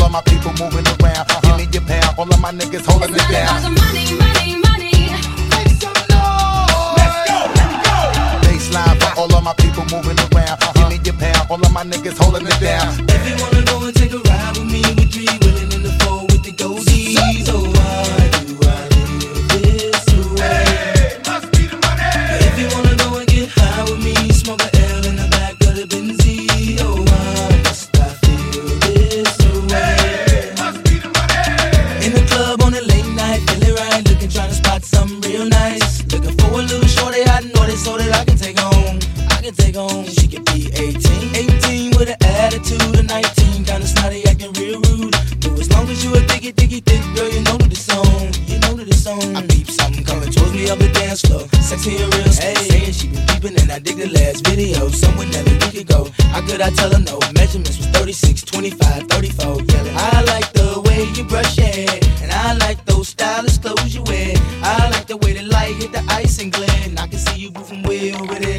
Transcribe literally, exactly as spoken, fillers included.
of my people moving around. Uh-huh. Give me your pound, all of my niggas holding it's it down. It's money, money, money. Make some noise. Let's go, let's go. Baseline for all of my people moving around. Uh-huh. Give me your pound, all of my niggas holding it down. If you wanna go and take a ride with me, with three willing in the four with the goldies, oh why do I live this way? Hey, must be the money. If you wanna go and get high with me, smoke a L in the back of the Benzie, oh why must I feel this way? Hey, must be the money. In the club on a late night, feeling right, looking trying to spot something real nice. Looking for a little shorty I know this so that I can take home. I can take home. She could be eighteen, eighteen with an attitude of nineteen, kinda snotty, acting real rude. But as long as you a diggy, diggy, thick girl, you know that it's on. You know that it's on. I peep something coming towards me up the dance floor, sexy and real. Hey, saying she been peeping and I dig the last video. Somewhere that we could go. How could I tell her no? Measurements was thirty-six, twenty-five, thirty-four. Yelling, I like the way you brush your hair, and I like those stylish clothes you wear. I like the way the light hit the ice and glint. I can see you from way over there.